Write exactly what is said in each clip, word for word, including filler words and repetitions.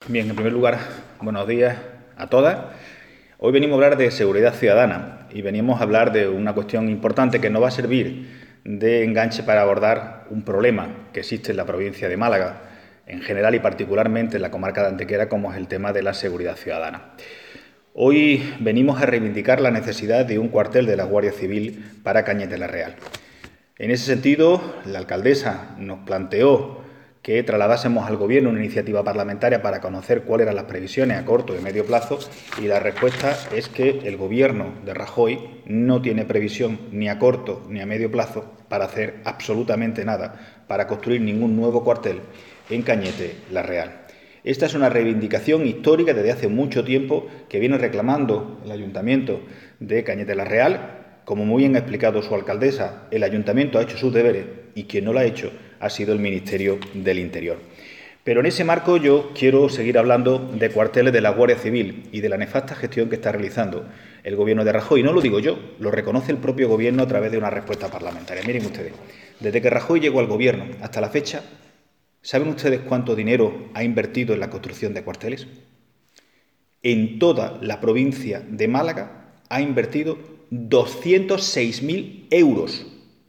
Bien, en primer lugar, buenos días a todas. Hoy venimos a hablar de seguridad ciudadana y venimos a hablar de una cuestión importante que nos va a servir de enganche para abordar un problema que existe en la provincia de Málaga, en general y particularmente en la comarca de Antequera, como es el tema de la seguridad ciudadana. Hoy venimos a reivindicar la necesidad de un cuartel de la Guardia Civil para Cañete la Real. En ese sentido, la alcaldesa nos planteó que trasladásemos al Gobierno una iniciativa parlamentaria para conocer cuáles eran las previsiones a corto y medio plazo, y la respuesta es que el Gobierno de Rajoy no tiene previsión ni a corto ni a medio plazo para hacer absolutamente nada, para construir ningún nuevo cuartel en Cañete la Real. Esta es una reivindicación histórica desde hace mucho tiempo que viene reclamando el Ayuntamiento de Cañete la Real. Como muy bien ha explicado su alcaldesa, el Ayuntamiento ha hecho sus deberes y quien no lo ha hecho ha sido el Ministerio del Interior. Pero en ese marco yo quiero seguir hablando de cuarteles de la Guardia Civil y de la nefasta gestión que está realizando el Gobierno de Rajoy. No lo digo yo, lo reconoce el propio Gobierno a través de una respuesta parlamentaria. Miren ustedes, desde que Rajoy llegó al Gobierno hasta la fecha, ¿saben ustedes cuánto dinero ha invertido en la construcción de cuarteles? En toda la provincia de Málaga ha invertido doscientos seis mil euros.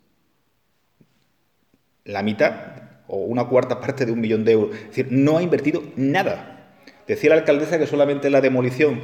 La mitad o una cuarta parte de un millón de euros. Es decir, no ha invertido nada. Decía la alcaldesa que solamente la demolición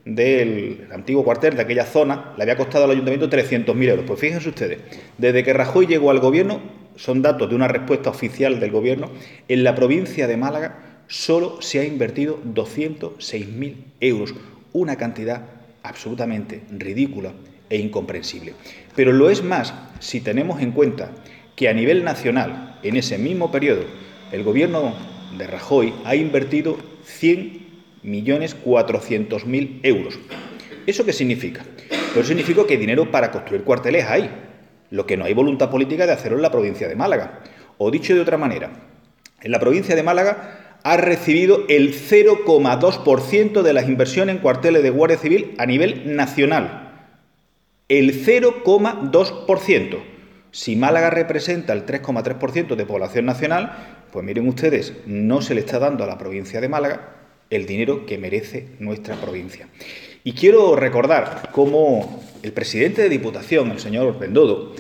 del antiguo cuartel de aquella zona le había costado al ayuntamiento trescientos mil euros. Pues fíjense ustedes, desde que Rajoy llegó al Gobierno, son datos de una respuesta oficial del Gobierno, en la provincia de Málaga solo se ha invertido doscientos seis mil euros. Una cantidad absolutamente ridícula e incomprensible. Pero lo es más si tenemos en cuenta que a nivel nacional, en ese mismo periodo, el Gobierno de Rajoy ha invertido cien millones cuatrocientos mil euros. ¿Eso qué significa? Pues significa que dinero para construir cuarteles hay, lo que no hay voluntad política de hacerlo en la provincia de Málaga. O dicho de otra manera, en la provincia de Málaga ha recibido el cero coma dos por ciento de las inversiones en cuarteles de Guardia Civil a nivel nacional. El cero coma dos por ciento. Si Málaga representa el tres coma tres por ciento de población nacional, pues miren ustedes, no se le está dando a la provincia de Málaga el dinero que merece nuestra provincia. Y quiero recordar cómo el presidente de Diputación, el señor Bendodo,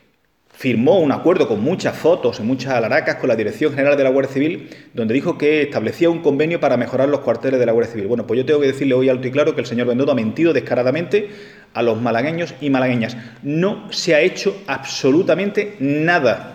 firmó un acuerdo con muchas fotos y muchas alaracas con la Dirección General de la Guardia Civil, donde dijo que establecía un convenio para mejorar los cuarteles de la Guardia Civil. Bueno, pues yo tengo que decirle hoy alto y claro que el señor Bendodo ha mentido descaradamente a los malagueños y malagueñas. No se ha hecho absolutamente nada.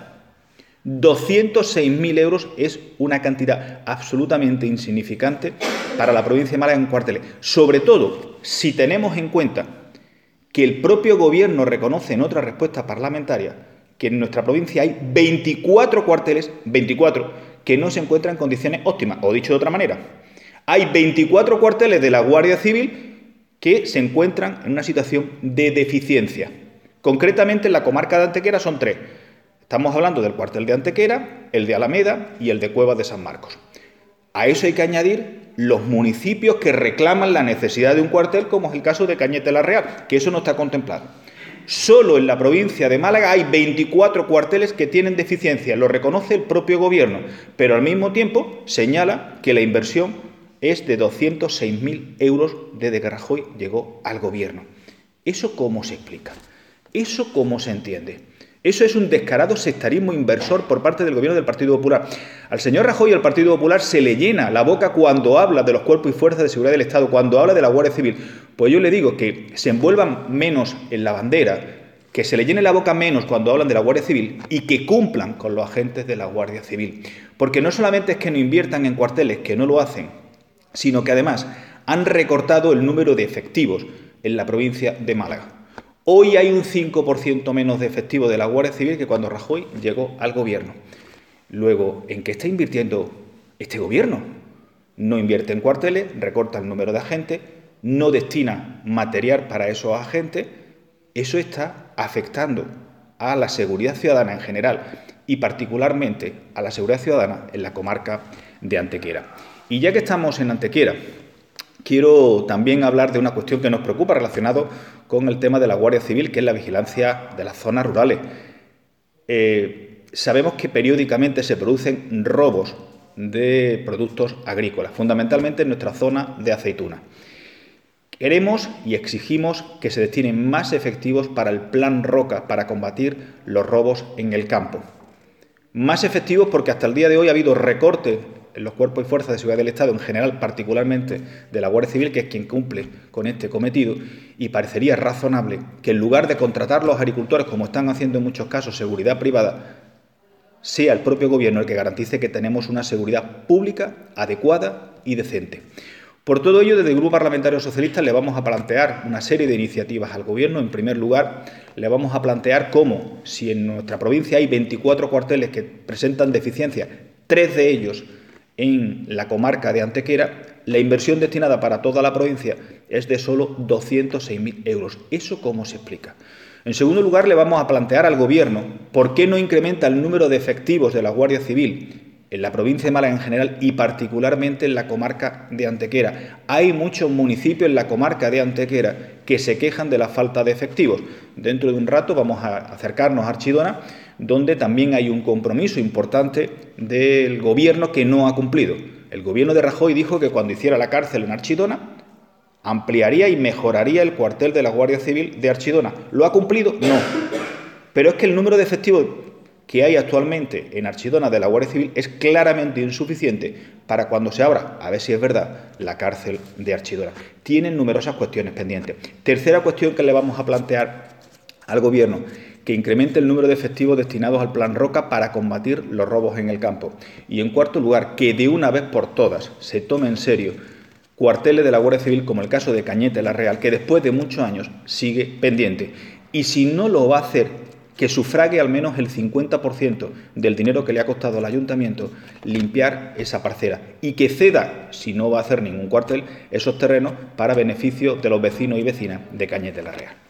doscientos seis mil euros es una cantidad absolutamente insignificante para la provincia de Málaga en cuarteles. Sobre todo, si tenemos en cuenta que el propio Gobierno reconoce en otra respuesta parlamentaria que en nuestra provincia hay veinticuatro cuarteles, veinticuatro, que no se encuentran en condiciones óptimas. O dicho de otra manera, hay veinticuatro cuarteles de la Guardia Civil que se encuentran en una situación de deficiencia. Concretamente en la comarca de Antequera son tres. Estamos hablando del cuartel de Antequera, el de Alameda y el de Cuevas de San Marcos. A eso hay que añadir los municipios que reclaman la necesidad de un cuartel, como es el caso de Cañete la Real, que eso no está contemplado. Solo en la provincia de Málaga hay veinticuatro cuarteles que tienen deficiencia, lo reconoce el propio Gobierno, pero al mismo tiempo señala que la inversión es de doscientos seis mil euros desde que Rajoy llegó al Gobierno. ¿Eso cómo se explica? ¿Eso cómo se entiende? Eso es un descarado sectarismo inversor por parte del Gobierno del Partido Popular. Al señor Rajoy y al Partido Popular se le llena la boca cuando habla de los cuerpos y fuerzas de seguridad del Estado, cuando habla de la Guardia Civil. Pues yo le digo que se envuelvan menos en la bandera, que se le llene la boca menos cuando hablan de la Guardia Civil y que cumplan con los agentes de la Guardia Civil. Porque no solamente es que no inviertan en cuarteles, que no lo hacen, sino que además han recortado el número de efectivos en la provincia de Málaga. Hoy hay un cinco por ciento menos de efectivo de la Guardia Civil que cuando Rajoy llegó al Gobierno. Luego, ¿en qué está invirtiendo este Gobierno? No invierte en cuarteles, recorta el número de agentes, no destina material para esos agentes. Eso está afectando a la seguridad ciudadana en general y particularmente a la seguridad ciudadana en la comarca de Antequera. Y ya que estamos en Antequera, quiero también hablar de una cuestión que nos preocupa relacionado con el tema de la Guardia Civil, que es la vigilancia de las zonas rurales. Eh, sabemos que periódicamente se producen robos de productos agrícolas, fundamentalmente en nuestra zona de aceituna. Queremos y exigimos que se destinen más efectivos para el Plan Roca para combatir los robos en el campo. Más efectivos porque hasta el día de hoy ha habido recortes en los cuerpos y fuerzas de seguridad del Estado en general, particularmente de la Guardia Civil, que es quien cumple con este cometido, y parecería razonable que en lugar de contratar a los agricultores, como están haciendo en muchos casos, seguridad privada, sea el propio Gobierno el que garantice que tenemos una seguridad pública adecuada y decente. Por todo ello, desde el Grupo Parlamentario Socialista le vamos a plantear una serie de iniciativas al Gobierno. En primer lugar, le vamos a plantear cómo, si en nuestra provincia hay veinticuatro cuarteles que presentan deficiencias, tres de ellos en la comarca de Antequera, la inversión destinada para toda la provincia es de solo doscientos seis mil euros. ¿Eso cómo se explica? En segundo lugar, le vamos a plantear al Gobierno por qué no incrementa el número de efectivos de la Guardia Civil en la provincia de Málaga en general y particularmente en la comarca de Antequera. Hay muchos municipios en la comarca de Antequera que se quejan de la falta de efectivos. Dentro de un rato vamos a acercarnos a Archidona, donde también hay un compromiso importante del Gobierno que no ha cumplido. El Gobierno de Rajoy dijo que cuando hiciera la cárcel en Archidona ampliaría y mejoraría el cuartel de la Guardia Civil de Archidona. ¿Lo ha cumplido? No. Pero es que el número de efectivos que hay actualmente en Archidona de la Guardia Civil es claramente insuficiente para cuando se abra, a ver si es verdad, la cárcel de Archidona. Tienen numerosas cuestiones pendientes. Tercera cuestión que le vamos a plantear al Gobierno, que incremente el número de efectivos destinados al Plan Roca para combatir los robos en el campo. Y en cuarto lugar, que de una vez por todas se tome en serio cuarteles de la Guardia Civil como el caso de Cañete la Real, que después de muchos años sigue pendiente. Y si no lo va a hacer, que sufrague al menos el cincuenta por ciento del dinero que le ha costado al ayuntamiento limpiar esa parcela y que ceda, si no va a hacer ningún cuartel, esos terrenos para beneficio de los vecinos y vecinas de Cañete la Real.